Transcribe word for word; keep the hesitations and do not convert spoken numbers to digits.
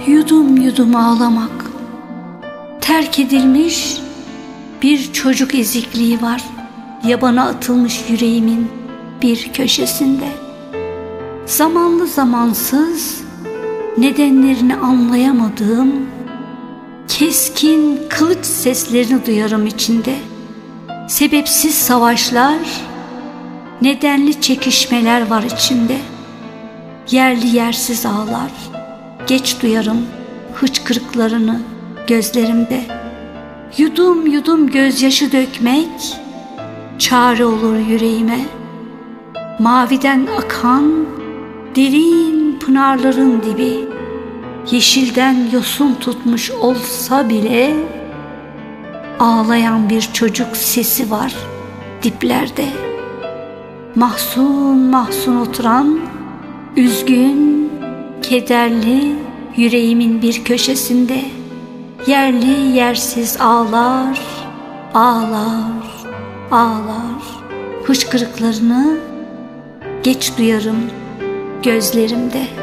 Yudum yudum ağlamak. Terk edilmiş bir çocuk ezikliği var yabana atılmış yüreğimin bir köşesinde. Zamanlı zamansız nedenlerini anlayamadığım keskin kılıç seslerini duyarım içinde. Sebepsiz savaşlar, nedenli çekişmeler var içinde. Yerli yersiz ağlar, geç duyarım hıçkırıklarını gözlerimde. Yudum yudum gözyaşı dökmek çare olur yüreğime. Maviden akan derin pınarların dibi, yeşilden yosun tutmuş olsa bile ağlayan bir çocuk sesi var diplerde. Mahzun mahzun oturan, üzgün, kederli yüreğimin bir köşesinde yerli yersiz ağlar, ağlar, ağlar. Hıçkırıklarını geç duyarım gözlerimde.